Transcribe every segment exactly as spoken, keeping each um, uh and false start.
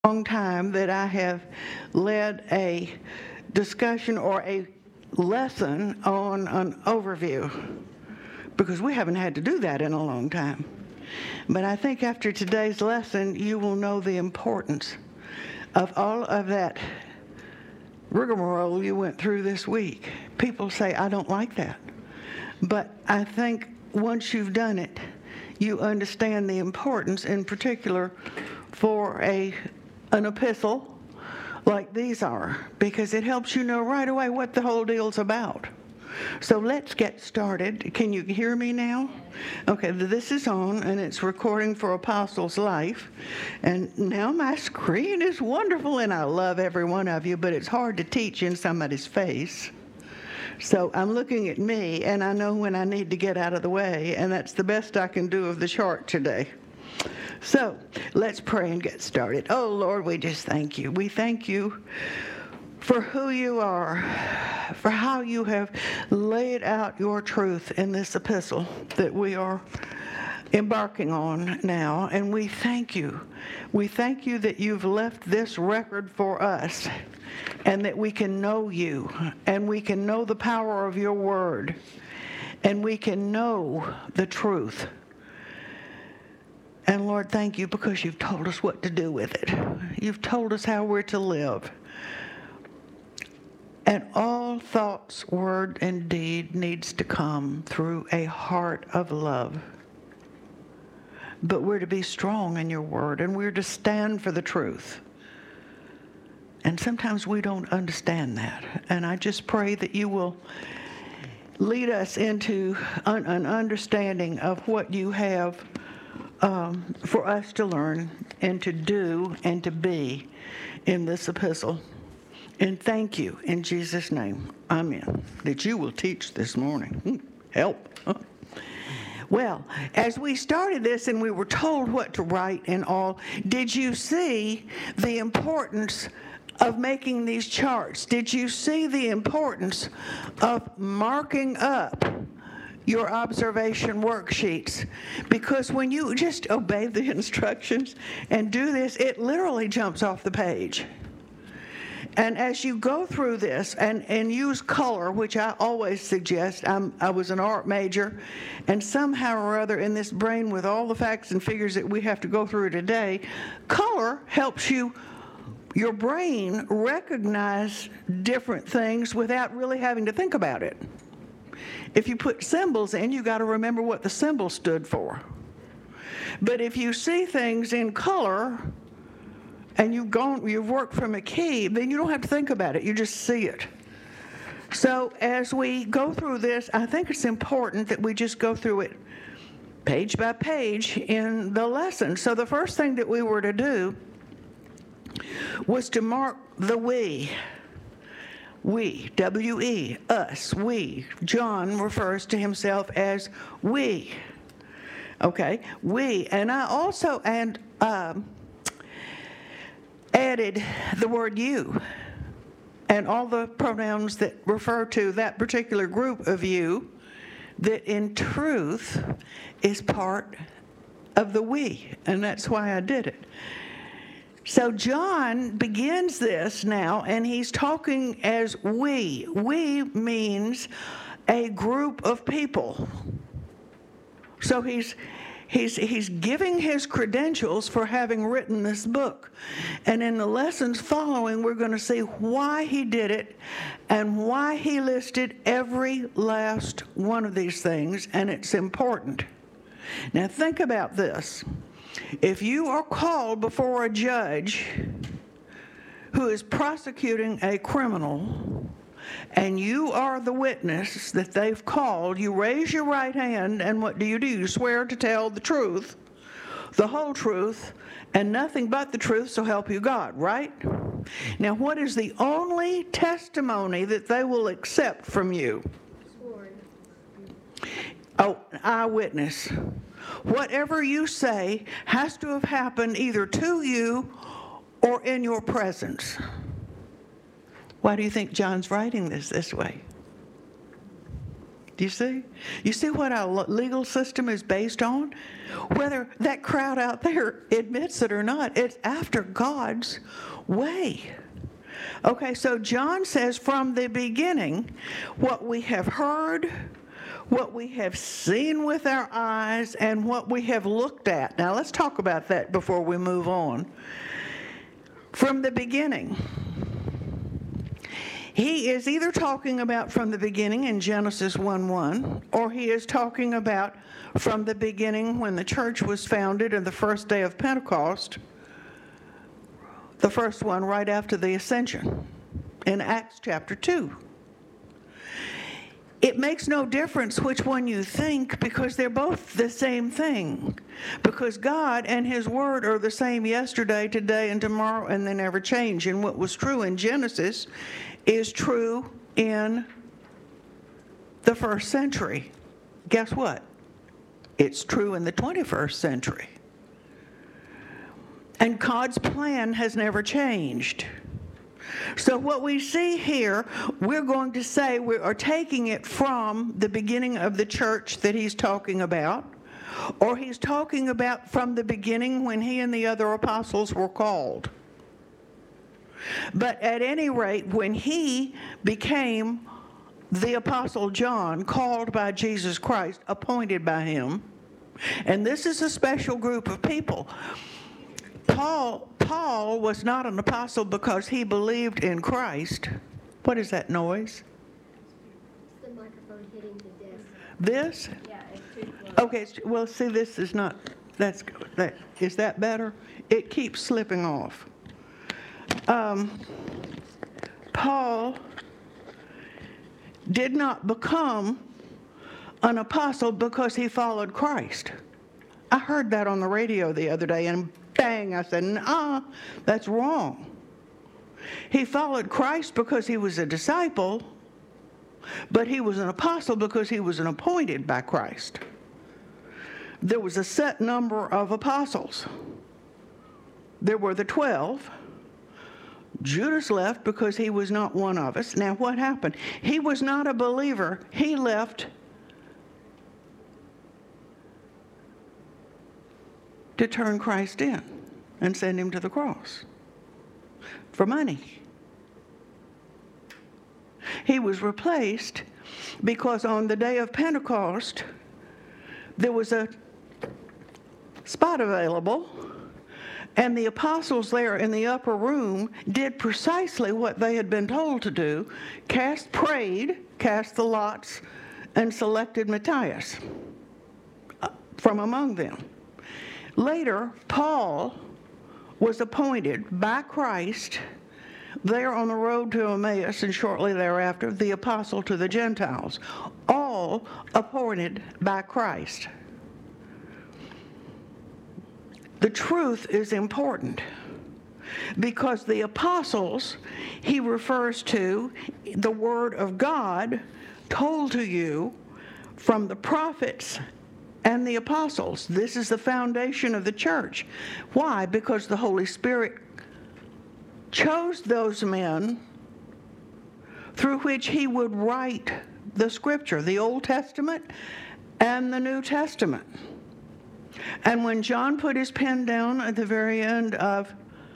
long time that I have led a discussion or a lesson on an overview, because we haven't had to do that in a long time. But I think after today's lesson, you will know the importance of all of that rigmarole you went through this week. People say, I don't like that. But I think once you've done it, you understand the importance, in particular, for a an epistle like these are, because it helps you know right away what the whole deal's about. So let's get started. Can you hear me now? Okay, this is on, and it's recording for Apostles Life. And now my screen is wonderful, and I love every one of you, but it's hard to teach in somebody's face. So I'm looking at me, and I know when I need to get out of the way, and that's the best I can do of the chart today. So let's pray and get started. Oh, Lord, we just thank you. We thank you for who you are, for how you have laid out your truth in this epistle that we are embarking on now. And we thank you. We thank you that you've left this record for us, and that we can know you, and we can know the power of your word, and we can know the truth. And Lord, thank you because you've told us what to do with it. You've told us how we're to live. And all thoughts, word, and deed needs to come through a heart of love. But we're to be strong in your word, and we're to stand for the truth. And sometimes we don't understand that. And I just pray that you will lead us into an, an understanding of what you have um, for us to learn and to do and to be in this epistle. And thank you in Jesus' name. Amen. That you will teach this morning. Help. Well, as we started this and we were told what to write and all, did you see the importance of making these charts? Did you see the importance of marking up your observation worksheets? Because when you just obey the instructions and do this, it literally jumps off the page. And as you go through this and, and use color, which I always suggest, I'm, I was an art major, and somehow or other in this brain with all the facts and figures that we have to go through today, color helps you, your brain, recognize different things without really having to think about it. If you put symbols in, you got to remember what the symbol stood for. But if you see things in color, and you've gone, you've worked from a key, then you don't have to think about it. You just see it. So as we go through this, I think it's important that we just go through it page by page in the lesson. So the first thing that we were to do was to mark the we. We, W E, us, we. John refers to himself as we. Okay, we. And I also and um, added the word you and all the pronouns that refer to that particular group of you that in truth is part of the we. And that's why I did it. So John begins this now, and he's talking as we. We means a group of people. So he's he's he's giving his credentials for having written this book. And in the lessons following, we're going to see why he did it and why he listed every last one of these things, and it's important. Now think about this. If you are called before a judge who is prosecuting a criminal, and you are the witness that they've called, you raise your right hand, and what do you do? You swear to tell the truth, the whole truth, and nothing but the truth, so help you God, right? Now, what is the only testimony that they will accept from you? Sworn. Oh, eyewitness. Whatever you say has to have happened either to you or in your presence. Why do you think John's writing this this way? Do you see? You see what our legal system is based on? Whether that crowd out there admits it or not, it's after God's way. Okay, so John says, from the beginning, what we have heard, what we have seen with our eyes, and what we have looked at. Now, let's talk about that before we move on. From the beginning. He is either talking about from the beginning in Genesis one one, or he is talking about from the beginning when the church was founded and the first day of Pentecost, the first one right after the ascension in Acts chapter two. It makes no difference which one you think, because they're both the same thing. Because God and His Word are the same yesterday, today, and tomorrow, and they never change. And what was true in Genesis is true in the first century. Guess what? It's true in the twenty-first century. And God's plan has never changed. So what we see here, we're going to say we are taking it from the beginning of the church that he's talking about, or he's talking about from the beginning when he and the other apostles were called. But at any rate, when he became the Apostle John, called by Jesus Christ, appointed by him, and this is a special group of people. Paul, Paul was not an apostle because he believed in Christ. What is that noise? It's the microphone hitting the desk. This? Yeah, it's too close. Okay, well, see, this is not, that's, that, is that better? It keeps slipping off. Um, Paul did not become an apostle because he followed Christ. I heard that on the radio the other day, and bang, I said, nah, that's wrong. He followed Christ because he was a disciple, but he was an apostle because he was an appointed by Christ. There was a set number of apostles. There were the twelve. Judas left because he was not one of us. Now, what happened? He was not a believer. He left to turn Christ in and send him to the cross for money. He was replaced because on the day of Pentecost, there was a spot available, and the apostles there in the upper room did precisely what they had been told to do, cast, prayed, cast the lots, and selected Matthias from among them. Later, Paul was appointed by Christ there on the road to Emmaus, and shortly thereafter, the apostle to the Gentiles, all appointed by Christ. The truth is important because the apostles, he refers to the word of God told to you from the prophets and the apostles. This is the foundation of the church. Why? Because the Holy Spirit chose those men through which he would write the scripture, the Old Testament and the New Testament. And when John put his pen down at the very end of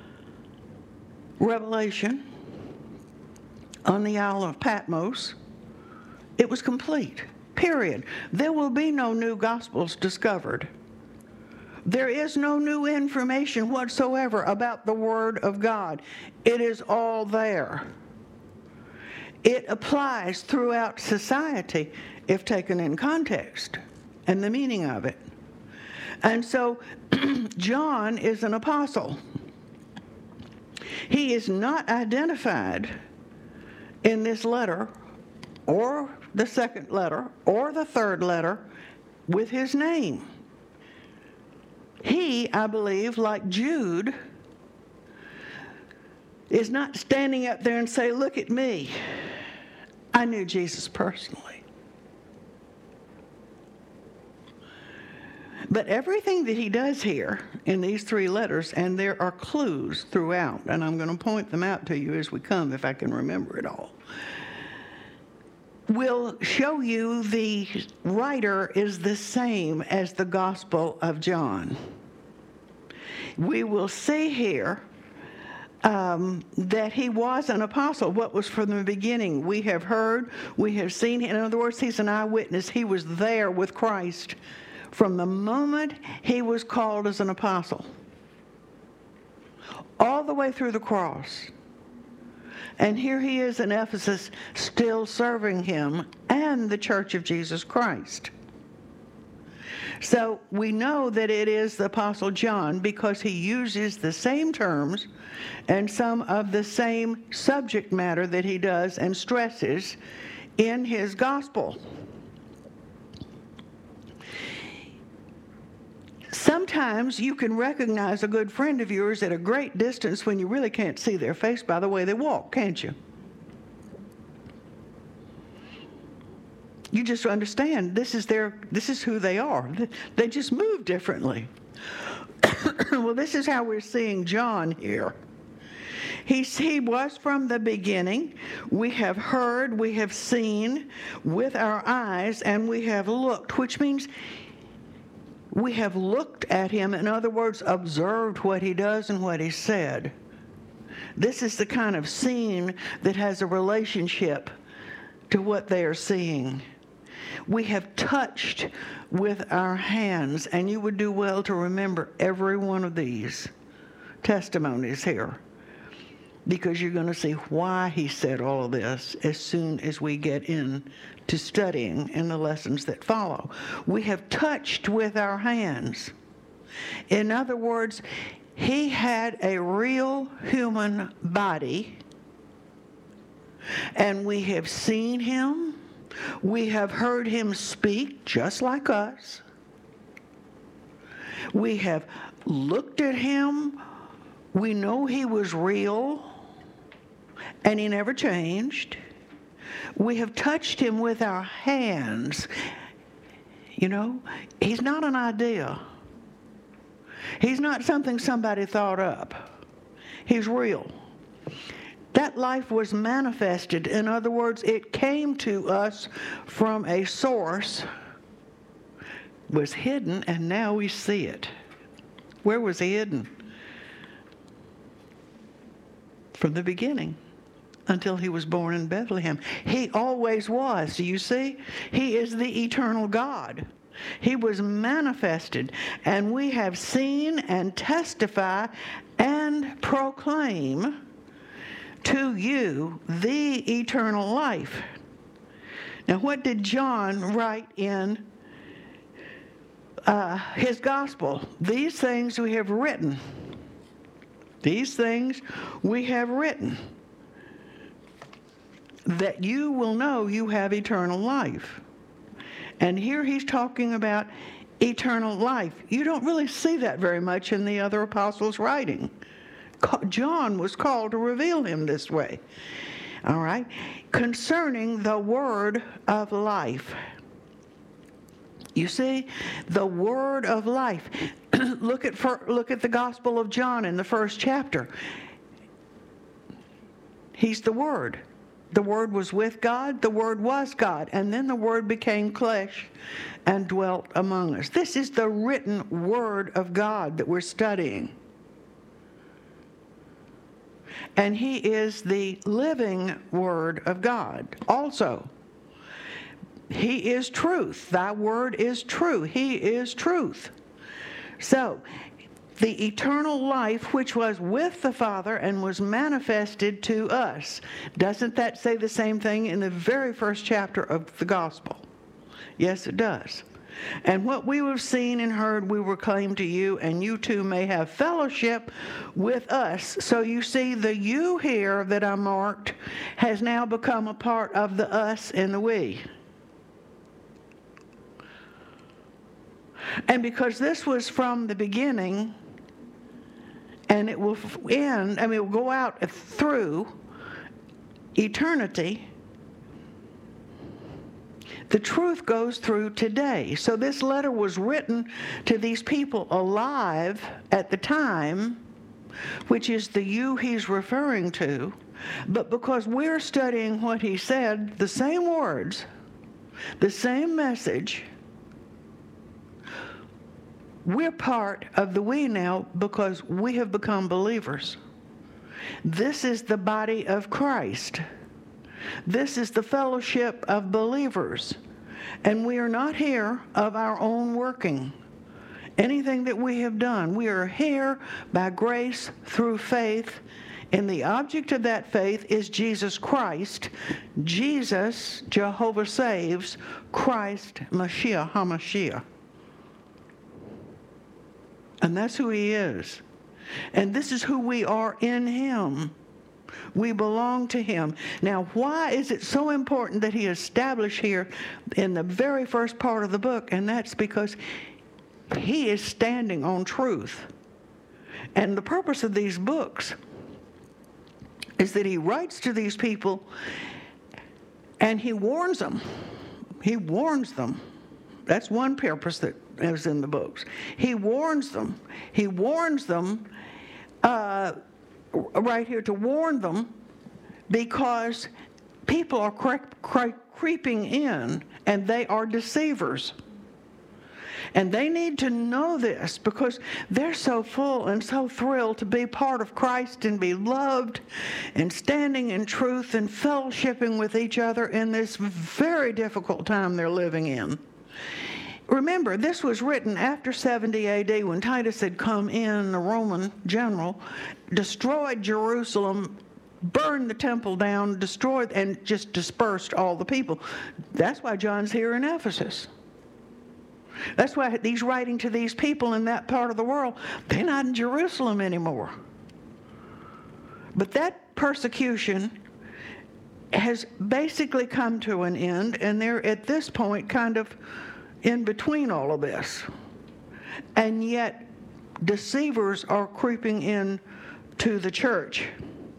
Revelation on the Isle of Patmos, it was complete. Period. There will be no new gospels discovered. There is no new information whatsoever about the Word of God. It is all there. It applies throughout society if taken in context and the meaning of it. And so John is an apostle. He is not identified in this letter or the second letter or the third letter with his name. He, I believe, like Jude, is not standing up there and say, look at me. I knew Jesus personally. But everything that he does here in these three letters, and there are clues throughout, and I'm going to point them out to you as we come if I can remember it all. will show you the writer is the same as the Gospel of John. We will see here um, that he was an apostle. What was from the beginning? We have heard, we have seen. In other words, he's an eyewitness. He was there with Christ from the moment he was called as an apostle, all the way through the cross. And here he is in Ephesus, still serving him and the Church of Jesus Christ. So we know that it is the Apostle John because he uses the same terms and some of the same subject matter that he does and stresses in his gospel. Sometimes you can recognize a good friend of yours at a great distance when you really can't see their face by the way they walk, can't you? You just understand this is their, this is who they are. They just move differently. Well, this is how we're seeing John here. He, he was from the beginning. We have heard, we have seen with our eyes, and we have looked, which means we have looked at him, in other words, observed what he does and what he said. This is the kind of seeing that has a relationship to what they are seeing. We have touched with our hands, and you would do well to remember every one of these testimonies here, because you're going to see why he said all of this as soon as we get in to studying in the lessons that follow. We have touched with our hands. In other words, he had a real human body, and we have seen him. We have heard him speak just like us. We have looked at him. We know he was real, and he never changed. We have touched him with our hands. You know, he's not an idea. He's not something somebody thought up. He's real. That life was manifested. In other words, it came to us from a source, was hidden, and now we see it. Where was he hidden? From the beginning until he was born in Bethlehem. He always was. Do you see? He is the eternal God. He was manifested, and we have seen and testify and proclaim to you the eternal life. Now, what did John write in uh, his gospel? These things we have written. These things we have written, that you will know you have eternal life. And here he's talking about eternal life. You don't really see that very much in the other apostles' writing. John was called to reveal him this way. All right? Concerning the word of life. You see, the word of life. Look at for, look at the Gospel of John in the first chapter. He's the Word. The Word was with God. The Word was God. And then the Word became flesh and dwelt among us. This is the written Word of God that we're studying. And he is the living Word of God also. He is truth. Thy word is true. He is truth. So, the eternal life which was with the Father and was manifested to us. Doesn't that say the same thing in the very first chapter of the Gospel? Yes, it does. And what we have seen and heard we proclaim to you, and you too may have fellowship with us. So you see, the you here that I marked has now become a part of the us and the we. And because this was from the beginning, and it will end, I mean, it will go out through eternity, the truth goes through today. So this letter was written to these people alive at the time, which is the you he's referring to, but because we're studying what he said, the same words, the same message, we're part of the we now because we have become believers. This is the body of Christ. This is the fellowship of believers. And we are not here of our own working. Anything that we have done, we are here by grace through faith. And the object of that faith is Jesus Christ. Jesus, Jehovah saves, Christ, Mashiach, HaMashiach. And that's who he is. And this is who we are in him. We belong to him. Now, why is it so important that he establish here in the very first part of the book? And that's because he is standing on truth. And the purpose of these books is that he writes to these people and he warns them. He warns them. That's one purpose that is in the books. He warns them. He warns them uh, right here to warn them because people are cre- cre- creeping in and they are deceivers. And they need to know this because they're so full and so thrilled to be part of Christ and be loved and standing in truth and fellowshipping with each other in this very difficult time they're living in. Remember, this was written after seventy A D when Titus had come in, the Roman general, destroyed Jerusalem, burned the temple down, destroyed, and just dispersed all the people. That's why John's here in Ephesus. That's why he's writing to these people in that part of the world. They're not in Jerusalem anymore. But that persecution has basically come to an end, and they're at this point kind of in between all of this. And yet deceivers are creeping in to the church.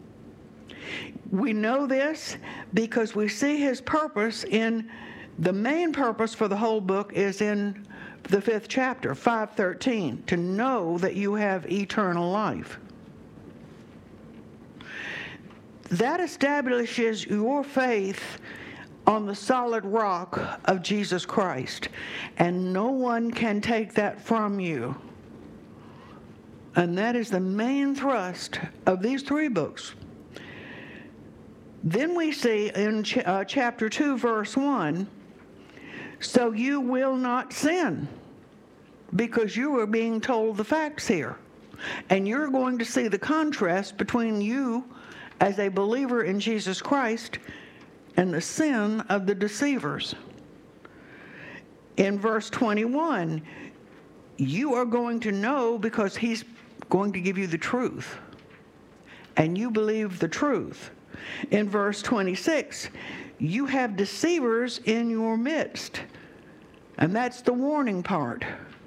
We know this because we see his purpose in the main purpose for the whole book is in the fifth chapter, five thirteen, to know that you have eternal life. That establishes your faith on the solid rock of Jesus Christ, and no one can take that from you. And that is the main thrust of these three books. Then we see in ch- uh, chapter two, verse one, so you will not sin, because you are being told the facts here. And you're going to see the contrast between you as a believer in Jesus Christ and the sin of the deceivers. In verse twenty-one, you are going to know because he's going to give you the truth. And you believe the truth. In verse twenty-six, you have deceivers in your midst. And that's the warning part.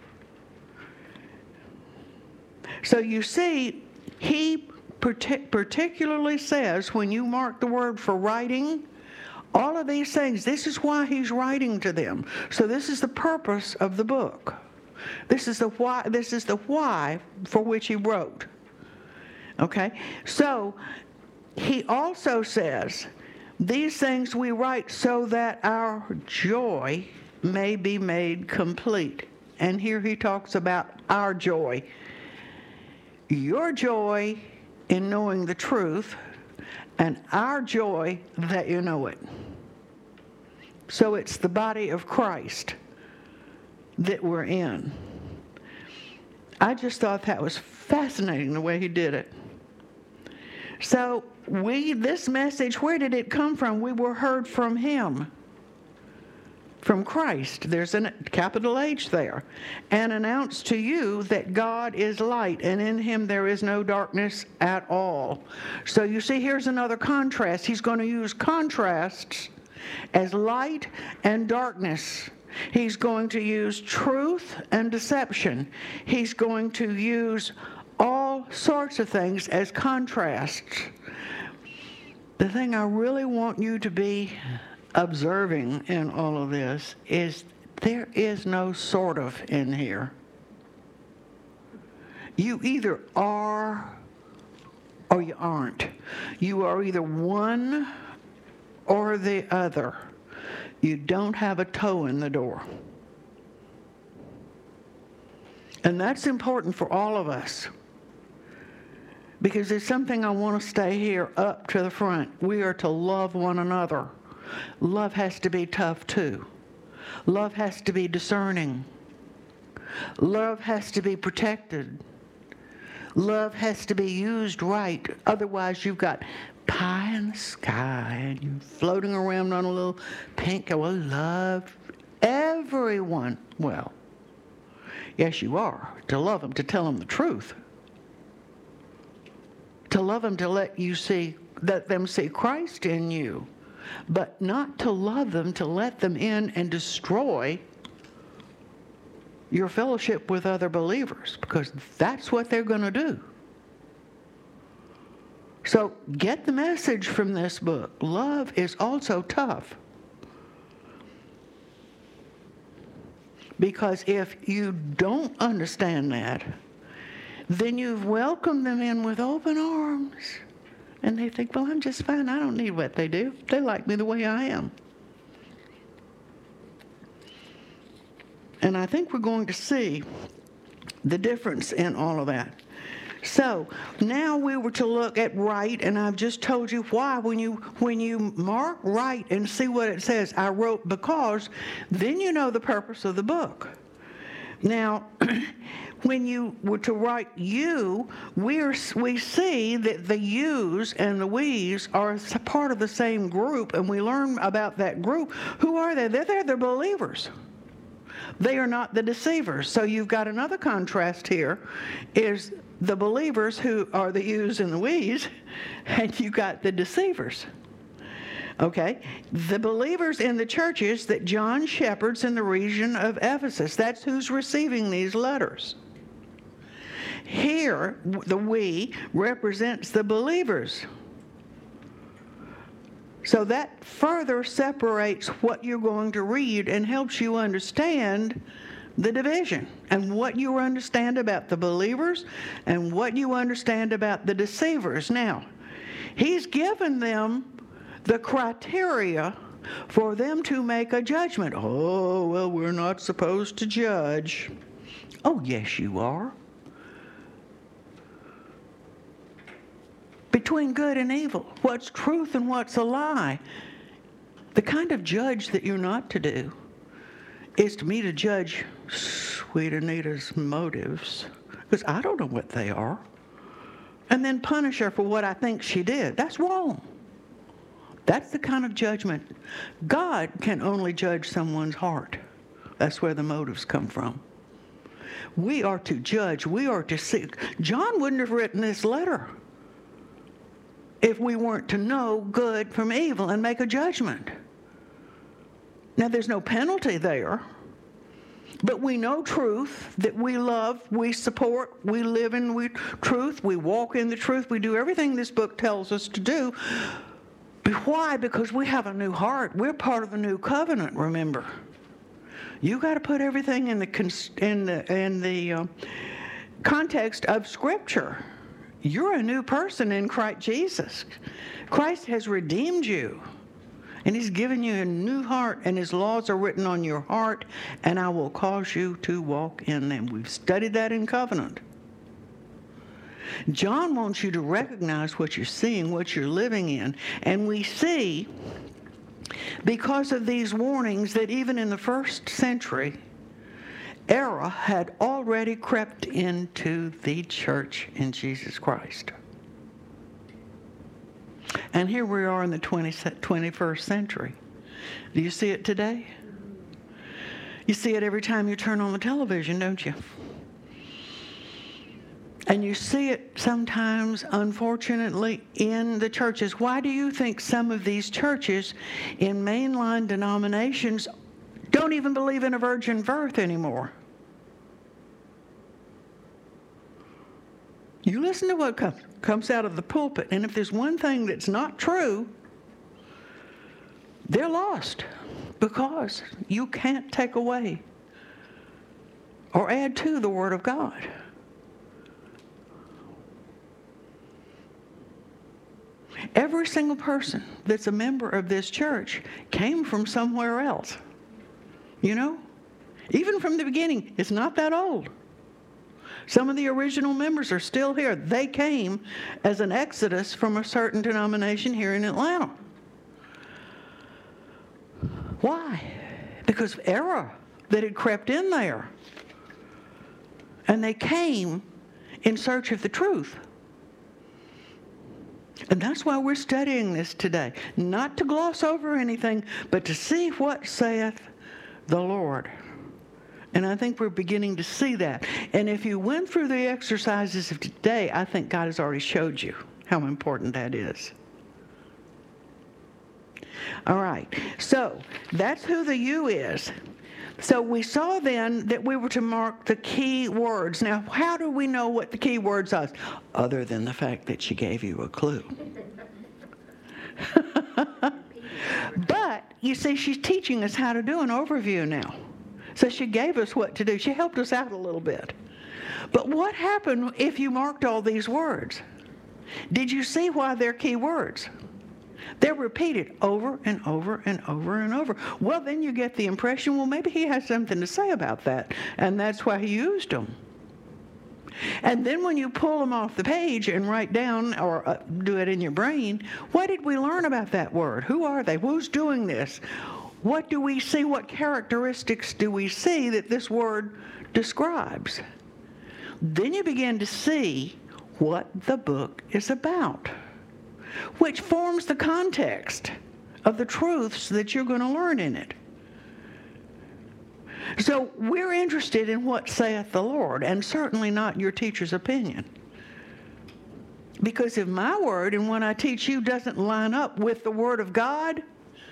So you see, he partic- particularly says, when you mark the word for writing, all of these things, this is why he's writing to them. So this is the purpose of the book. This is the why, this is the why for which he wrote. Okay? So he also says, these things we write so that our joy may be made complete. And here he talks about our joy. Your joy in knowing the truth, and our joy that you know it. So it's the body of Christ that we're in. I just thought that was fascinating the way he did it. So we, this message, where did it come from? We were heard from him. From Christ. There's a capital H there. And announced to you that God is light, and in him there is no darkness at all. So you see, here's another contrast. He's going to use contrasts as light and darkness. He's going to use truth and deception. He's going to use all sorts of things as contrasts. The thing I really want you to be observing in all of this is there is no sort of in here. You either are or you aren't. You are either one or the other. You don't have a toe in the door. And that's important for all of us. Because there's something I want to stay here up to the front. We are to love one another. Love has to be tough too. Love has to be discerning. Love has to be protected. Love has to be used right. Otherwise, you've got pie in the sky and you're floating around on a little pink. Well, love everyone. Well, yes, you are. To love them, to tell them the truth. To love them, to let you see, let them see Christ in you. But not to love them, to let them in and destroy your fellowship with other believers, because that's what they're going to do. So get the message from this book. Love is also tough. Because if you don't understand that, then you've welcomed them in with open arms. And they think, well, I'm just fine. I don't need what they do. They like me the way I am. And I think we're going to see the difference in all of that. So now we were to look at right, and I've just told you why. When you when you mark right and see what it says, I wrote because, then you know the purpose of the book. Now, when you were to write you, we're, we see that the yous and the we's are part of the same group, and we learn about that group. Who are they? They're, they're the believers. They are not the deceivers. So you've got another contrast here, is the believers who are the yous and the we's, and you've got the deceivers. Okay, the believers in the churches that John shepherds in the region of Ephesus, that's who's receiving these letters. Here, the we represents the believers. So that further separates what you're going to read and helps you understand the division and what you understand about the believers and what you understand about the deceivers. Now, he's given them the criteria for them to make a judgment. Oh, well, we're not supposed to judge. Oh, yes, you are. Between good and evil, what's truth and what's a lie. The kind of judge that you're not to do is to me to judge sweet Anita's motives, because I don't know what they are, and then punish her for what I think she did. That's wrong. That's the kind of judgment. God can only judge someone's heart. That's where the motives come from. We are to judge. We are to see. John wouldn't have written this letter if we weren't to know good from evil and make a judgment. Now, there's no penalty there, but we know truth, that we love, we support, we live in we, truth, we walk in the truth, we do everything this book tells us to do. Why? Because we have a new heart. We're part of the new covenant, remember. You got to put everything in the, in the, in the uh, context of Scripture. You're a new person in Christ Jesus. Christ has redeemed you, and he's given you a new heart, and his laws are written on your heart, and I will cause you to walk in them. We've studied that in covenant. John wants you to recognize what you're seeing, what you're living in, and we see, because of these warnings, that even in the first century, error had already crept into the church in Jesus Christ. And here we are in the twenty-first century. Do you see it today? You see it every time you turn on the television, don't you? And you see it sometimes, unfortunately, in the churches. Why do you think some of these churches in mainline denominations don't even believe in a virgin birth anymore? You listen to what comes, comes out of the pulpit, and if there's one thing that's not true, they're lost, because you can't take away or add to the Word of God. Every single person that's a member of this church came from somewhere else. You know? Even from the beginning, it's not that old. Some of the original members are still here. They came as an exodus from a certain denomination here in Atlanta. Why? Because of error that had crept in there. And they came in search of the truth. And that's why we're studying this today. Not to gloss over anything, but to see what saith the Lord. And I think we're beginning to see that. And if you went through the exercises of today, I think God has already showed you how important that is. All right. So that's who the you is. So we saw then that we were to mark the key words. Now, how do we know what the key words are? Other than the fact that she gave you a clue. But, you see, she's teaching us how to do an overview now. So she gave us what to do. She helped us out a little bit. But what happened if you marked all these words? Did you see why they're key words? They're repeated over and over and over and over. Well, then you get the impression, well, maybe he has something to say about that, and that's why he used them. And then when you pull them off the page and write down or uh, do it in your brain, what did we learn about that word? Who are they? Who's doing this? What do we see? What characteristics do we see that this word describes? Then you begin to see what the book is about, which forms the context of the truths that you're going to learn in it. So we're interested in what saith the Lord, and certainly not your teacher's opinion. Because if my word and what I teach you doesn't line up with the word of God,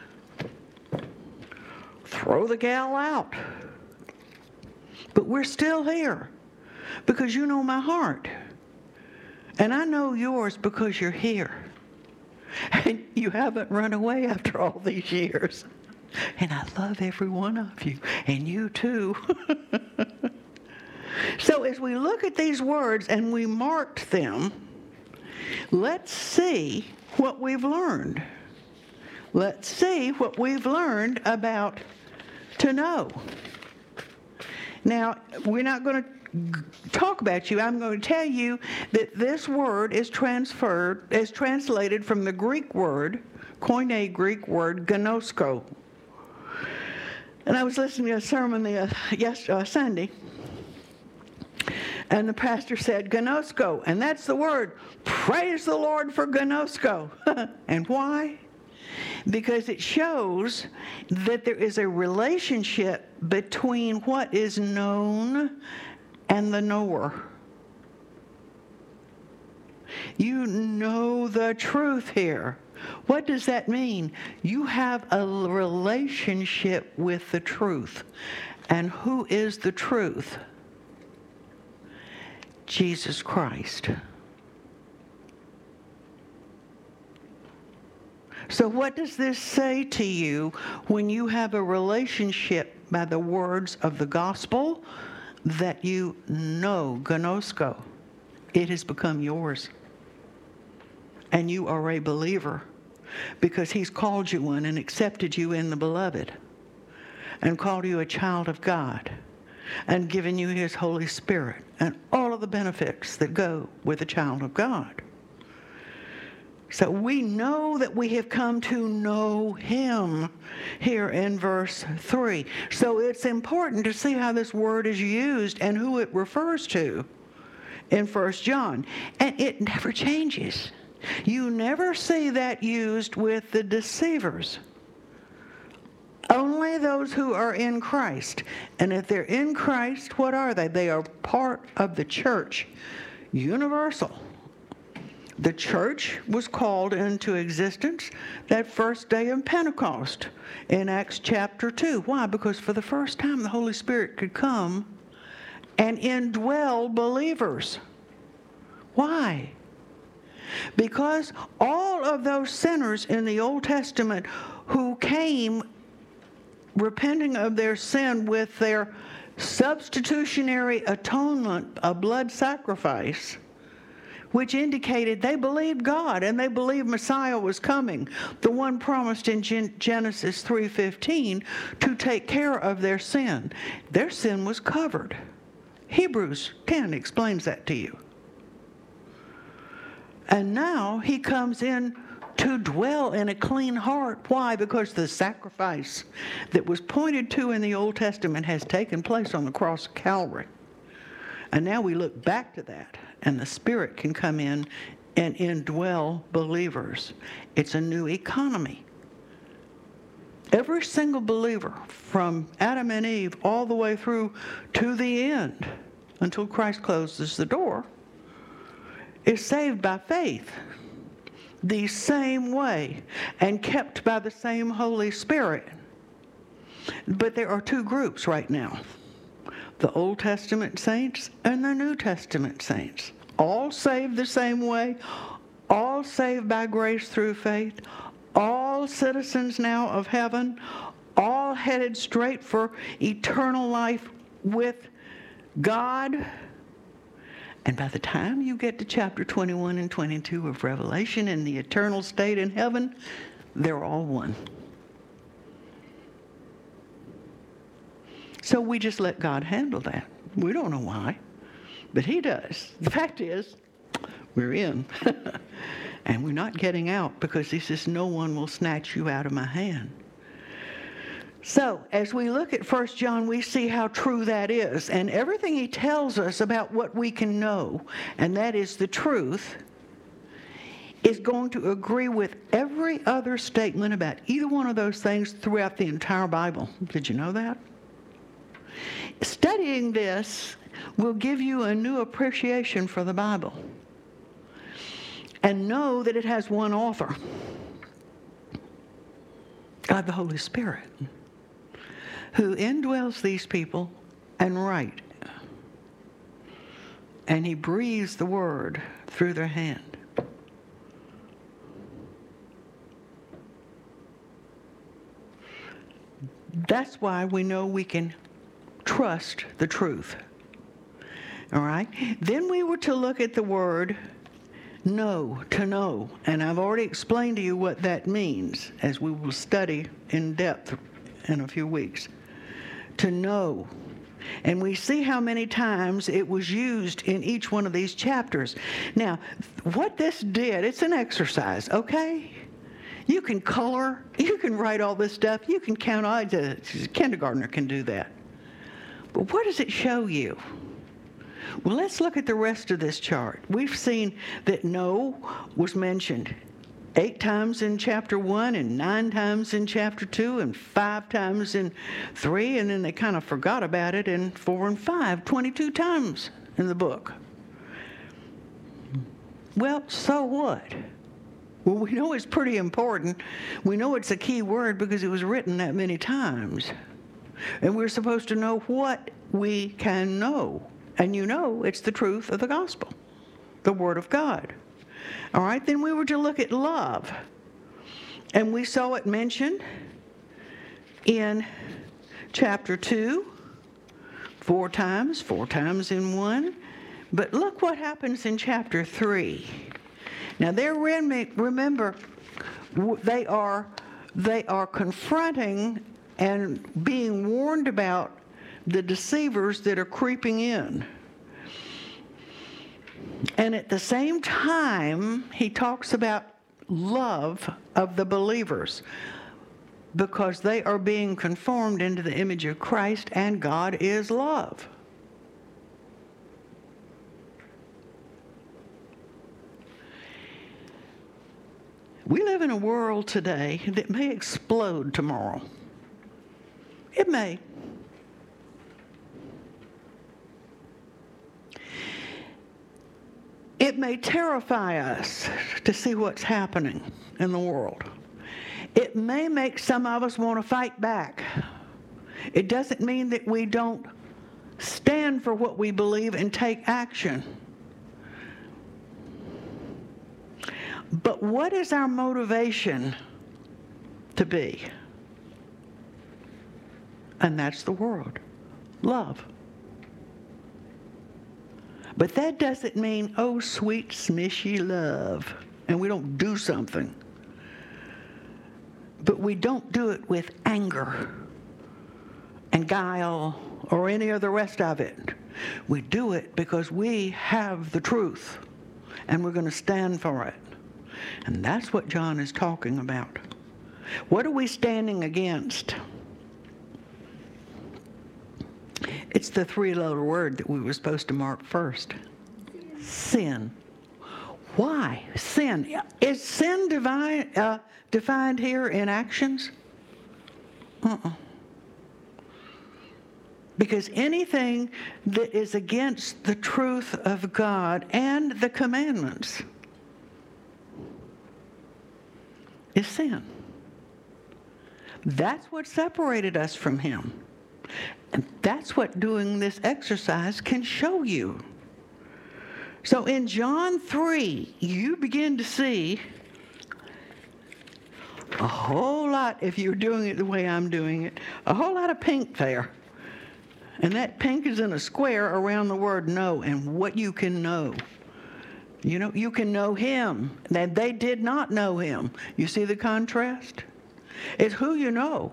throw the gal out. But we're still here because you know my heart. And I know yours because you're here. And you haven't run away after all these years. And I love every one of you. And you too. So as we look at these words and we marked them, let's see what we've learned. Let's see what we've learned about to know. Now, we're not going to talk about you. I'm going to tell you that this word is transferred, is translated from the Greek word, Koine Greek word, gnosko. And I was listening to a sermon the, uh, yes, uh, Sunday, and the pastor said, gnosko, and that's the word. Praise the Lord for gnosko. And why? Because it shows that there is a relationship between what is known and the knower. You know the truth here. What does that mean? You have a relationship with the truth. And who is the truth? Jesus Christ. So what does this say to you when you have a relationship by the words of the gospel that you know, gnosko? It has become yours. And you are a believer because he's called you one and accepted you in the beloved and called you a child of God and given you his Holy Spirit and all of the benefits that go with a child of God. So we know that we have come to know him here in verse three. So it's important to see how this word is used and who it refers to in First John. And it never changes. You never see that used with the deceivers. Only those who are in Christ. And if they're in Christ, what are they? They are part of the church, universal. The church was called into existence that first day of Pentecost in Acts chapter two. Why? Because for the first time the Holy Spirit could come and indwell believers. Why? Because all of those sinners in the Old Testament who came repenting of their sin with their substitutionary atonement, a blood sacrifice, which indicated they believed God and they believed Messiah was coming, the one promised in Gen- Genesis three fifteen to take care of their sin. Their sin was covered. Hebrews ten explains that to you. And now he comes in to dwell in a clean heart. Why? Because the sacrifice that was pointed to in the Old Testament has taken place on the cross of Calvary. And now we look back to that, and the Spirit can come in and indwell believers. It's a new economy. Every single believer, from Adam and Eve all the way through to the end, until Christ closes the door, is saved by faith the same way and kept by the same Holy Spirit. But there are two groups right now: the Old Testament saints and the New Testament saints. All saved the same way, all saved by grace through faith, all citizens now of heaven, all headed straight for eternal life with God. And by the time you get to chapter twenty-one and twenty-two of Revelation in the eternal state in heaven, they're all one. So we just let God handle that. We don't know why, but He does. The fact is, we're in. And we're not getting out, because He says, no one will snatch you out of my hand. So, as we look at First John, we see how true that is. And everything he tells us about what we can know, and that is the truth, is going to agree with every other statement about either one of those things throughout the entire Bible. Did you know that? Studying this will give you a new appreciation for the Bible. And know that it has one author, God the Holy Spirit, who indwells these people and writes. And He breathes the word through their hand. That's why we know we can trust the truth. All right? Then we were to look at the word know, to know. And I've already explained to you what that means, as we will study in depth in a few weeks. To know. And we see how many times it was used in each one of these chapters. Now, what this did, it's an exercise, okay? You can color, you can write all this stuff, you can count, a kindergartner can do that. But what does it show you? Well, let's look at the rest of this chart. We've seen that know was mentioned eight times in chapter one, and nine times in chapter two, and five times in three, and then they kind of forgot about it in four and five, twenty-two times in the book. Well, so what? Well, we know it's pretty important. We know it's a key word because it was written that many times. And we're supposed to know what we can know. And you know it's the truth of the gospel, the Word of God. All right, then we were to look at love. And we saw it mentioned in chapter two, four times, four times in one. But look what happens in chapter three. Now, there, remember, they are, they are confronting and being warned about the deceivers that are creeping in. And at the same time, he talks about love of the believers, because they are being conformed into the image of Christ, and God is love. We live in a world today that may explode tomorrow. It may. It may terrify us to see what's happening in the world. It may make some of us want to fight back. It doesn't mean that we don't stand for what we believe and take action. But what is our motivation to be? And that's the word. Love. But that doesn't mean, oh, sweet, smishy love, and we don't do something. But we don't do it with anger and guile or any of the rest of it. We do it because we have the truth, and we're going to stand for it. And that's what John is talking about. What are we standing against? It's the three-letter word that we were supposed to mark first. Sin. Why? Sin. Is sin divine, uh, defined here in actions? Uh-uh. Because anything that is against the truth of God and the commandments is sin. That's what separated us from Him. And that's what doing this exercise can show you. So in John three, you begin to see a whole lot, if you're doing it the way I'm doing it, a whole lot of pink there. And that pink is in a square around the word know and what you can know. You know, you can know Him. That they did not know Him. You see the contrast? It's who you know.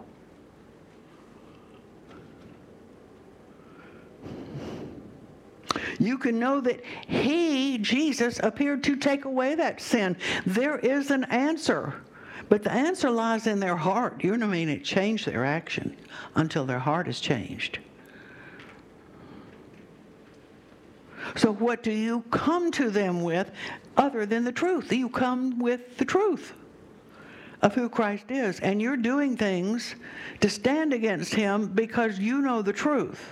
You can know that He, Jesus, appeared to take away that sin. There is an answer. But the answer lies in their heart. You know what I mean? It changed their action until their heart is changed. So what do you come to them with other than the truth? You come with the truth of who Christ is. And you're doing things to stand against Him because you know the truth.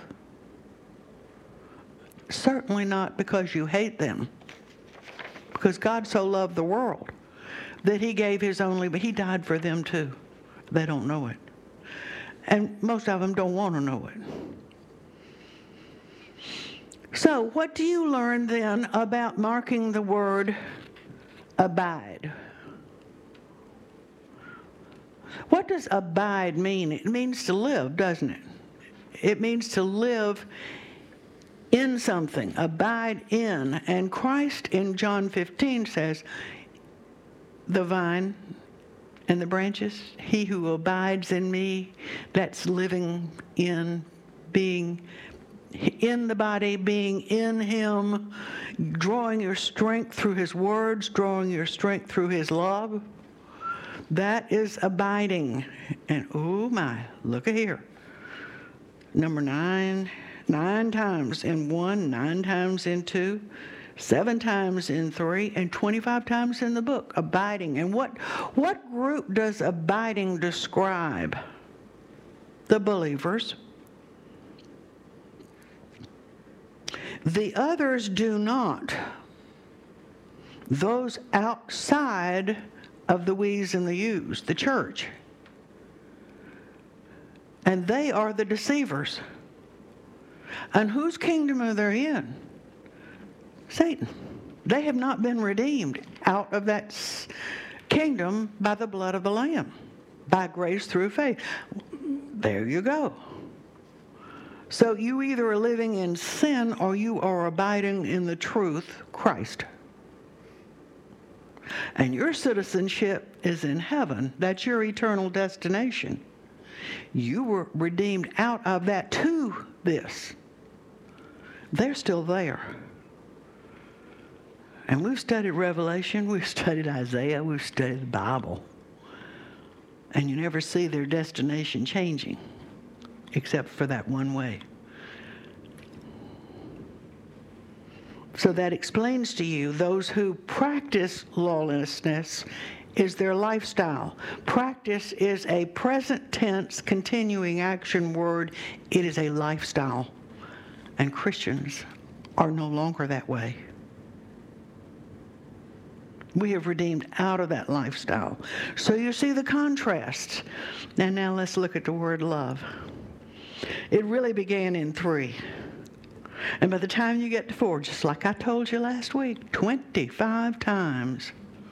Certainly not because you hate them. Because God so loved the world that He gave His only, but He died for them too. They don't know it. And most of them don't want to know it. So what do you learn then about marking the word abide? What does abide mean? It means to live, doesn't it? It means to live in something, abide in. And Christ in John fifteen says, the vine and the branches, he who abides in me, that's living in, being in the body, being in Him, drawing your strength through His words, drawing your strength through His love. That is abiding. And oh my, look at here. Number nine, nine times in one, nine times in two, seven times in three, and twenty-five times in the book. Abiding. And what, what group does abiding describe? The believers. The others do not. Those outside of the we's and the you's, the church. And they are the deceivers. And whose kingdom are they in? Satan. They have not been redeemed out of that kingdom by the blood of the Lamb, by grace through faith. There you go. So you either are living in sin or you are abiding in the truth, Christ. And your citizenship is in heaven. That's your eternal destination. You were redeemed out of that to this. They're still there. And we've studied Revelation, we've studied Isaiah, we've studied the Bible. And you never see their destination changing, except for that one way. So that explains to you those who practice lawlessness is their lifestyle. Practice is a present tense continuing action word. It is a lifestyle. And Christians are no longer that way. We have redeemed out of that lifestyle. So you see the contrast. And now let's look at the word love. It really began in three. And by the time you get to four, just like I told you last week, twenty-five times.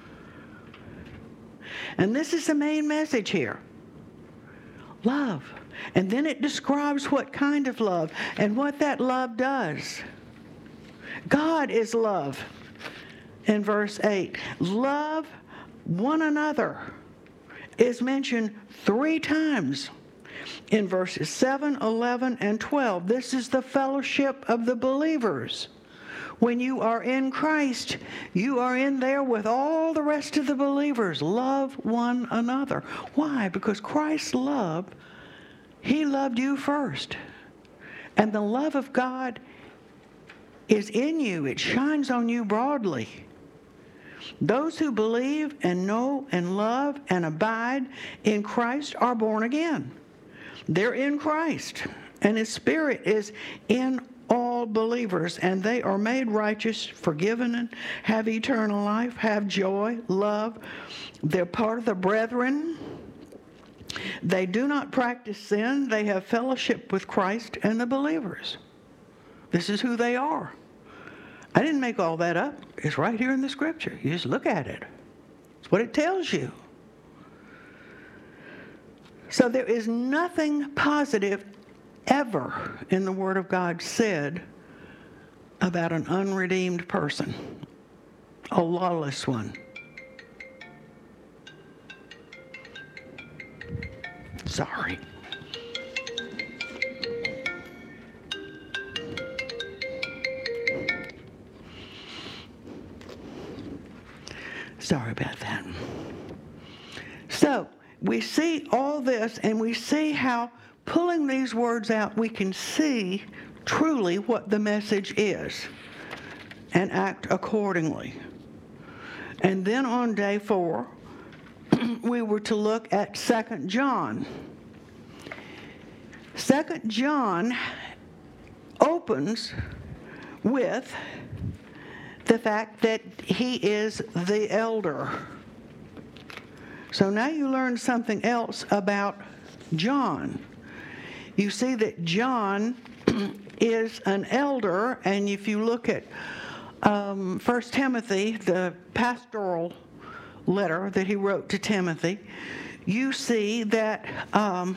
And this is the main message here. Love. And then it describes what kind of love and what that love does. God is love in verse eight. Love one another is mentioned three times in verses seven, eleven, and twelve. This is the fellowship of the believers. When you are in Christ, you are in there with all the rest of the believers. Love one another. Why? Because Christ's love, he loved you first. And the love of God is in you. It shines on you broadly. Those who believe and know and love and abide in Christ are born again. They're in Christ, and his Spirit is in all believers, and they are made righteous, forgiven, and have eternal life, have joy, love. They're part of the brethren. They do not practice sin. They have fellowship with Christ and the believers. This is who they are. I didn't make all that up. It's right here in the Scripture. You just look at it. It's what it tells you. So there is nothing positive ever in the Word of God said about an unredeemed person, a lawless one. Sorry. Sorry about that. So, we see all this, and we see how pulling these words out, we can see truly what the message is and act accordingly. And then on day four, we were to look at Second John. Second John opens with the fact that he is the elder. So now you learn something else about John. You see that John is an elder, and if you look at um, First Timothy, the pastoral letter that he wrote to Timothy, you see that um,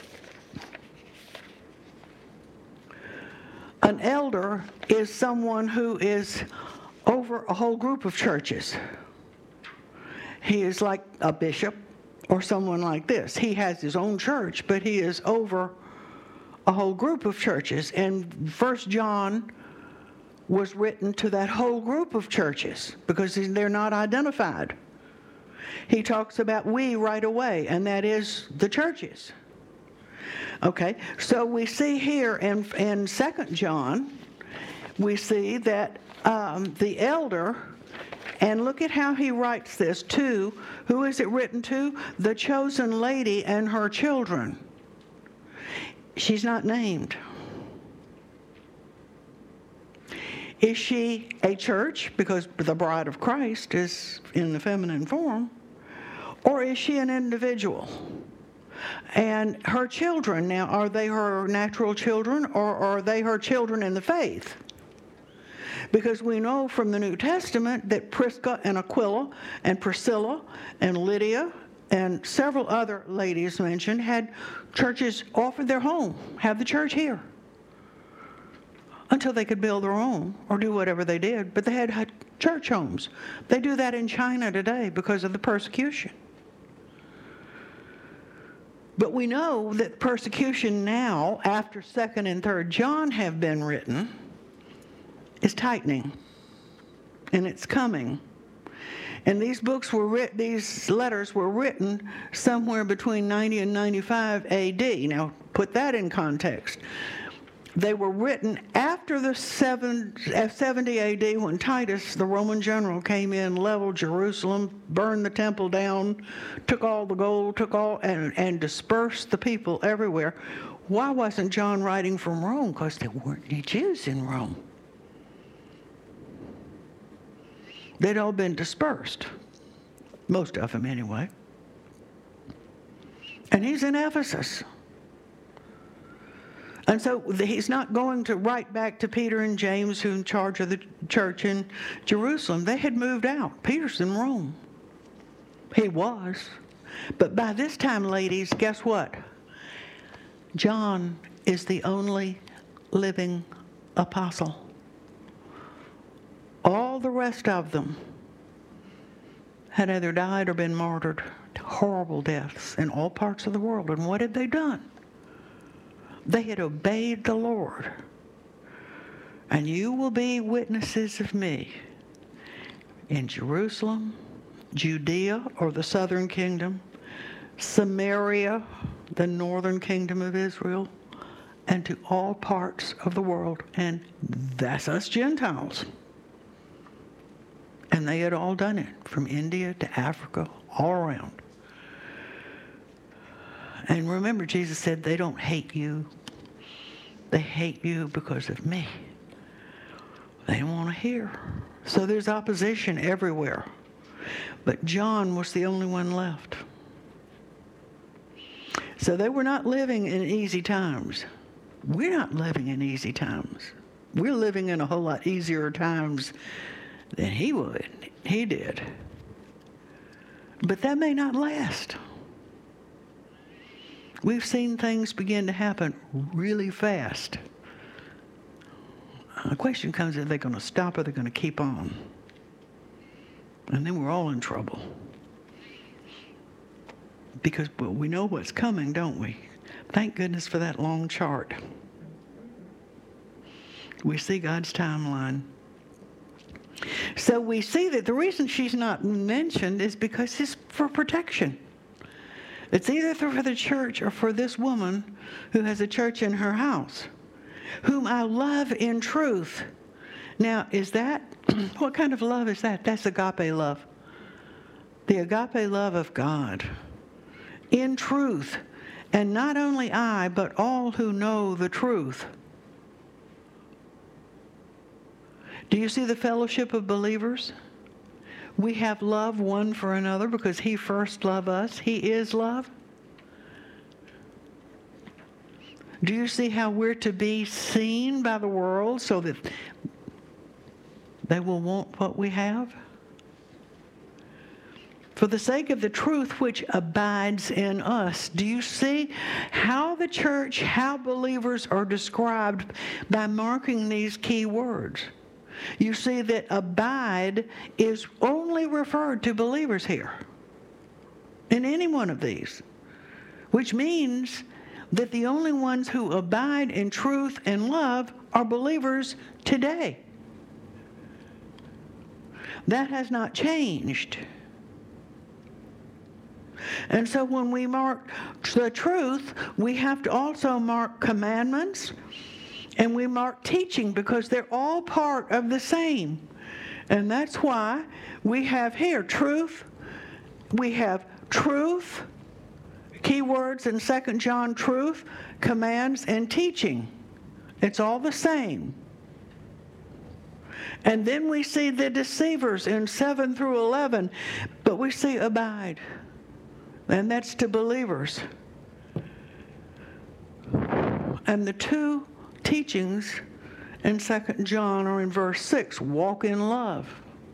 an elder is someone who is over a whole group of churches. He is like a bishop or someone like this. He has his own church, but he is over a whole group of churches. And First John was written to that whole group of churches because they're not identified. He talks about we right away, and that is the churches. Okay, so we see here in, in Second John, we see that um, the elder, and look at how he writes this, to, who is it written to? The chosen lady and her children. She's not named. Is she a church, because the bride of Christ is in the feminine form, or is she an individual? And her children, now, are they her natural children, or are they her children in the faith? Because we know from the New Testament that Prisca and Aquila and Priscilla and Lydia and several other ladies mentioned had churches offer their home, have the church here, until they could build their own or do whatever they did. But they had church homes. They do that in China today because of the persecution. But we know that persecution now, after Second and Third John have been written, is tightening, and it's coming. And these books were written, these letters were written somewhere between ninety and ninety-five A D. Now, put that in context. They were written after the seventy A D when Titus, the Roman general, came in, leveled Jerusalem, burned the temple down, took all the gold, took all, and, and dispersed the people everywhere. Why wasn't John writing from Rome? Because there weren't any Jews in Rome. They'd all been dispersed. Most of them, anyway. And he's in Ephesus. And so he's not going to write back to Peter and James, who are in charge of the church in Jerusalem. They had moved out. Peter's in Rome. He was. But by this time, ladies, guess what? John is the only living apostle. all the rest of them had either died or been martyred. Horrible deaths in all parts of the world. And what had they done? They had obeyed the Lord. And you will be witnesses of me in Jerusalem, Judea, or the southern kingdom, Samaria, the northern kingdom of Israel, and to all parts of the world. And that's us Gentiles. And they had all done it, from India to Africa, all around. And remember, Jesus said, they don't hate you. They hate you because of me. They don't want to hear. So there's opposition everywhere. But John was the only one left. So they were not living in easy times. We're not living in easy times. We're living in a whole lot easier times than he would. He did. But that may not last. We've seen things begin to happen really fast. The question comes, are they going to stop or are they going to keep on? And then we're all in trouble. Because, well, we know what's coming, don't we? Thank goodness for that long chart. We see God's timeline. So we see that the reason she's not mentioned is because it's for protection. It's either for the church or for this woman who has a church in her house, whom I love in truth. Now, is that, what kind of love is that? That's agape love. The agape love of God. In truth. And not only I, but all who know the truth. Do you see the fellowship of believers? We have love one for another because he first loved us. He is love. Do you see how we're to be seen by the world so that they will want what we have? For the sake of the truth which abides in us. Do you see how the church, how believers are described by marking these key words? You see that abide is only referred to believers here in any one of these, which means that the only ones who abide in truth and love are believers today. That has not changed. And so when we mark the truth, we have to also mark commandments. And we mark teaching because they're all part of the same. And that's why we have here truth. We have truth, keywords in Second John, truth, commands, and teaching. It's all the same. And then we see the deceivers in seven through eleven. But we see abide. And that's to believers. And the two teachings in Second John are in verse six. Walk in love.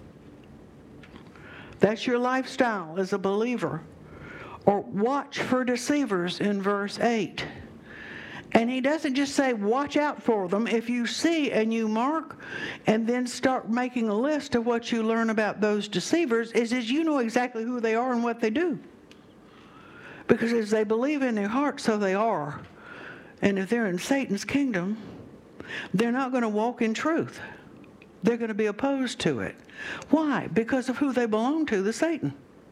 That's your lifestyle as a believer. Or watch for deceivers in verse eight. And he doesn't just say watch out for them. If you see and you mark and then start making a list of what you learn about those deceivers, is that you know exactly who they are and what they do. Because as they believe in their heart, so they are. And if they're in Satan's kingdom, they're not going to walk in truth. They're going to be opposed to it. Why? Because of who they belong to, the Satan.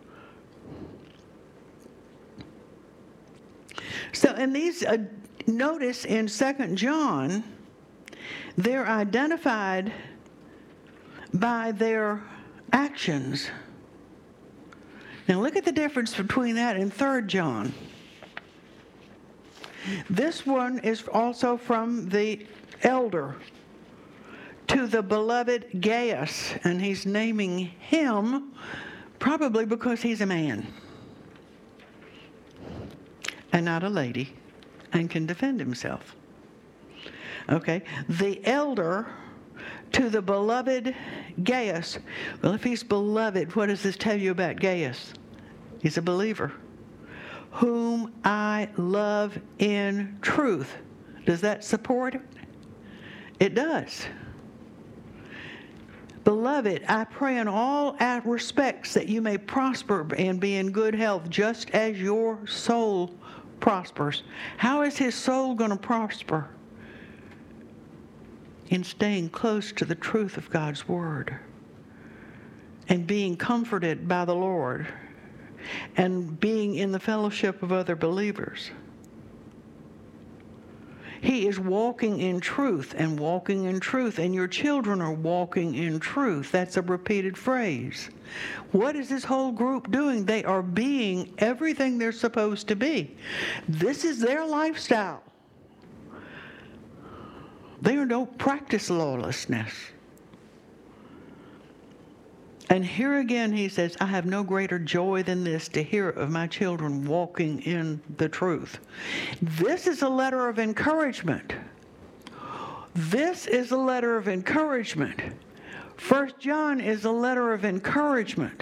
So in these, uh, notice in Second John, they're identified by their actions. Now look at the difference between that and Third John. This one is also from the elder to the beloved Gaius, and he's naming him probably because he's a man and not a lady and can defend himself. Okay, the elder to the beloved Gaius. Well, if he's beloved, what does this tell you about Gaius? He's a believer. Whom I love in truth. Does that support it? It does. Beloved, I pray in all respects that you may prosper and be in good health, just as your soul prospers. How is his soul going to prosper? In staying close to the truth of God's word and being comforted by the Lord and being in the fellowship of other believers. He is walking in truth and walking in truth, and your children are walking in truth. That's a repeated phrase. What is this whole group doing? They are being everything they're supposed to be. This is their lifestyle. They don't practice lawlessness. And here again he says, I have no greater joy than this, to hear of my children walking in the truth. This is a letter of encouragement. This is a letter of encouragement. First John is a letter of encouragement.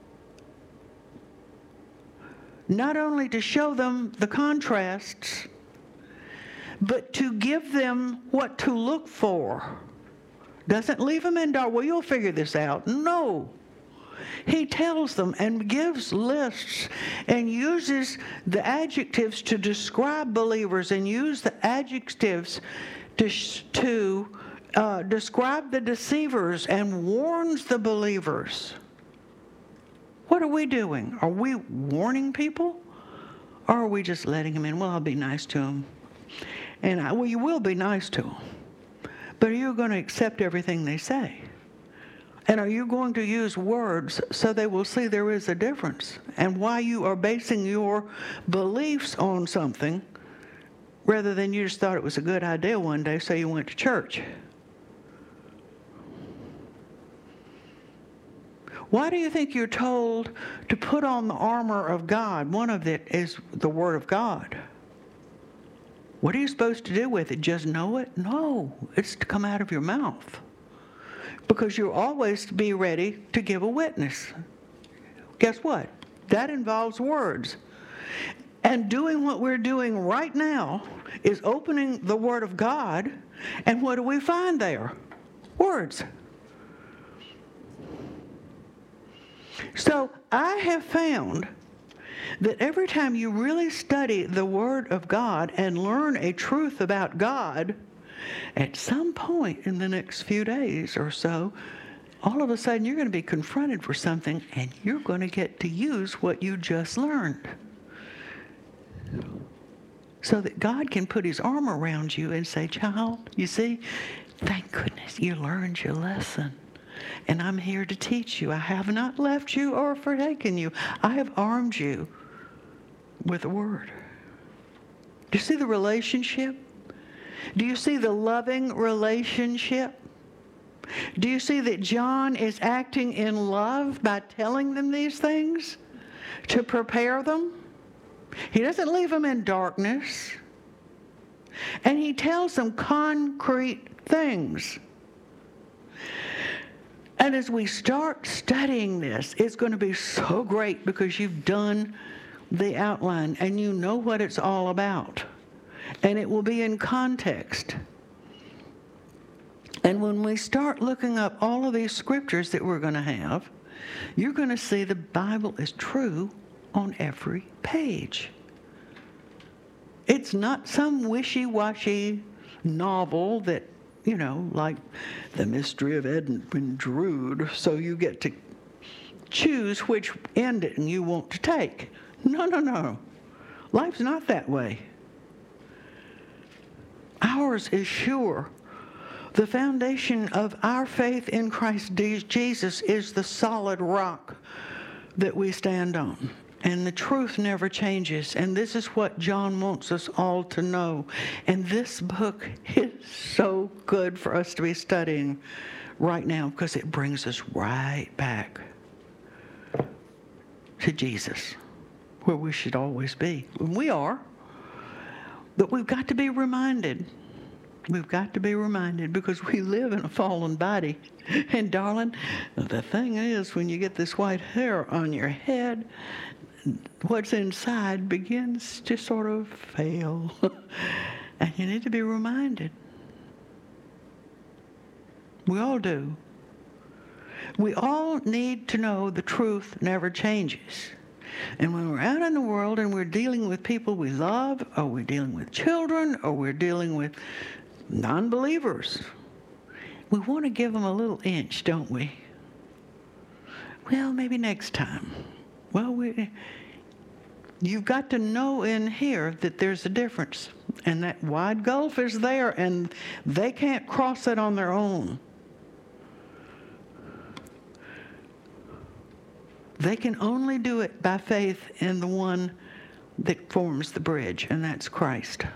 Not only to show them the contrasts, but to give them what to look for. Doesn't leave them in dark. Well, you'll figure this out. No. He tells them and gives lists and uses the adjectives to describe believers and use the adjectives to, to uh, describe the deceivers and warns the believers. What are we doing? Are we warning people? Or are we just letting them in? Well, I'll be nice to them. And I, well, you will be nice to them. But are you going to accept everything they say? And are you going to use words so they will see there is a difference? And why you are basing your beliefs on something rather than you just thought it was a good idea one day, so you went to church? Why do you think you're told to put on the armor of God? One of it is the Word of God. What are you supposed to do with it? Just know it? No, it's to come out of your mouth. Because you'll always be ready to give a witness. Guess what? That involves words. And doing what we're doing right now is opening the Word of God. And what do we find there? Words. So I have found that every time you really study the Word of God and learn a truth about God, at some point in the next few days or so, all of a sudden you're going to be confronted for something and you're going to get to use what you just learned. So that God can put his arm around you and say, child, you see, thank goodness you learned your lesson. And I'm here to teach you. I have not left you or forsaken you. I have armed you with the Word. Do you see the relationship? Do you see the loving relationship? Do you see that John is acting in love by telling them these things to prepare them? He doesn't leave them in darkness. And he tells them concrete things. And as we start studying this, it's going to be so great because you've done the outline and you know what it's all about. And it will be in context. And when we start looking up all of these scriptures that we're going to have, you're going to see the Bible is true on every page. It's not some wishy-washy novel that, you know, like The Mystery of Edmund Drood, so you get to choose which ending you want to take. No, no, no. Life's not that way. Ours is sure. The foundation of our faith in Christ Jesus is the solid rock that we stand on. And the truth never changes. And this is what John wants us all to know. And this book is so good for us to be studying right now because it brings us right back to Jesus, where we should always be. And we are. But we've got to be reminded. We've got to be reminded because we live in a fallen body. And darling, the thing is, when you get this white hair on your head, what's inside begins to sort of fail. And you need to be reminded. We all do. We all need to know the truth never changes. And when we're out in the world and we're dealing with people we love, or we're dealing with children, or we're dealing with non-believers, we want to give them a little inch, don't we? Well, maybe next time. Well, we, you've got to know in here that there's a difference. And that wide gulf is there, and they can't cross it on their own. They can only do it by faith in the one that forms the bridge, and that's Christ.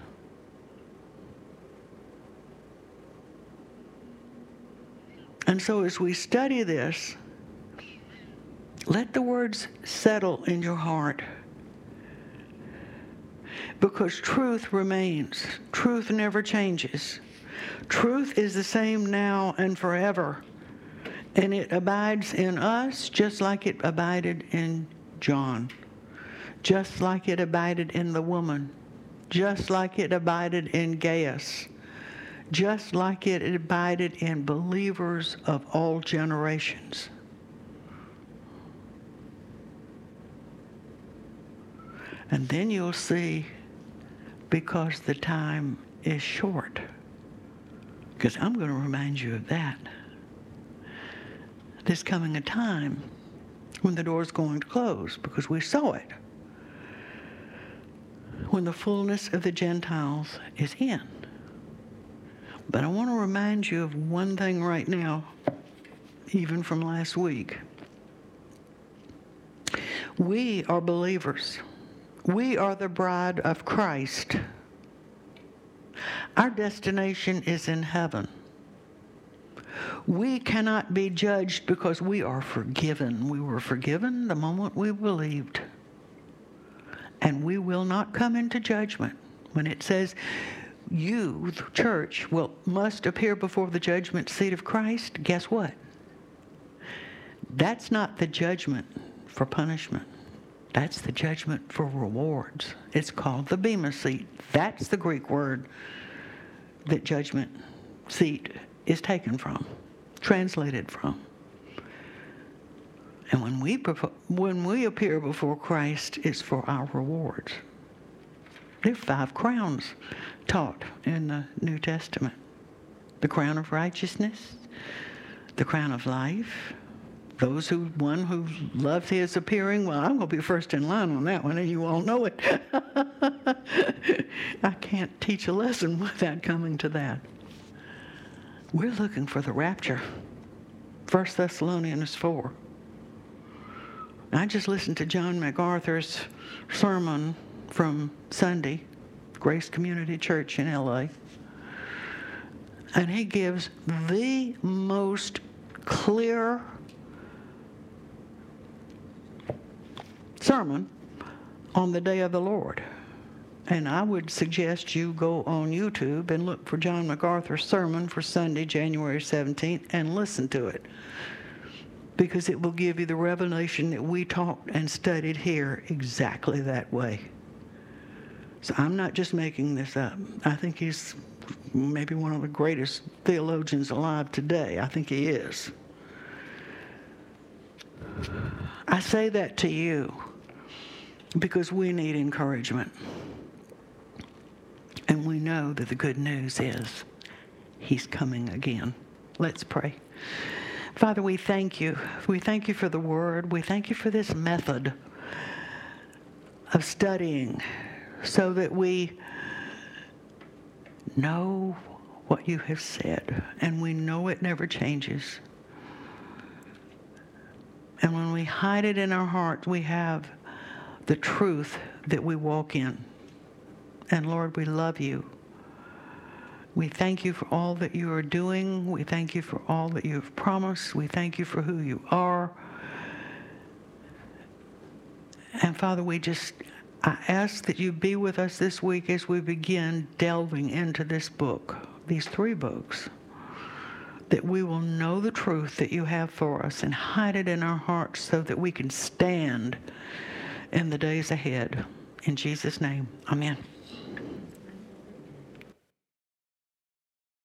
And so as we study this, let the words settle in your heart. Because truth remains. Truth never changes. Truth is the same now and forever. And it abides in us just like it abided in John. Just like it abided in the woman. Just like it abided in Gaius. Just like it abided in believers of all generations. And then you'll see, because the time is short. Because I'm going to remind you of that. There's coming a time when the door's going to close, because we saw it. When the fullness of the Gentiles is in. But I want to remind you of one thing right now, even from last week. We are believers. We are the bride of Christ. Our destination is in heaven. We cannot be judged because we are forgiven. We were forgiven the moment we believed. And we will not come into judgment. When it says, you, the church, will must appear before the judgment seat of Christ, guess what? That's not the judgment for punishment. That's the judgment for rewards. It's called the Bema seat. That's the Greek word that judgment seat is taken from, translated from. And when we when we appear before Christ, it's for our rewards. There are five crowns taught in the New Testament. The crown of righteousness, the crown of life. Those who, one who loves his appearing, well, I'm going to be first in line on that one, and you all know it. I can't teach a lesson without coming to that. We're looking for the rapture. First Thessalonians four. I just listened to John MacArthur's sermon from Sunday, Grace Community Church in L A. And he gives the most clear sermon on the day of the Lord. And I would suggest you go on YouTube and look for John MacArthur's sermon for Sunday, January seventeenth, and listen to it. Because it will give you the revelation that we taught and studied here exactly that way. So I'm not just making this up. I think he's maybe one of the greatest theologians alive today. I think he is. I say that to you because we need encouragement. And we know that the good news is he's coming again. Let's pray. Father, we thank you. We thank you for the word. We thank you for this method of studying so that we know what you have said, and we know it never changes. And when we hide it in our hearts, we have the truth that we walk in. And Lord, we love you. We thank you for all that you are doing. We thank you for all that you have promised. We thank you for who you are. And Father, we just, I ask that you be with us this week as we begin delving into this book, these three books, that we will know the truth that you have for us and hide it in our hearts so that we can stand in the days ahead. In Jesus' name, amen.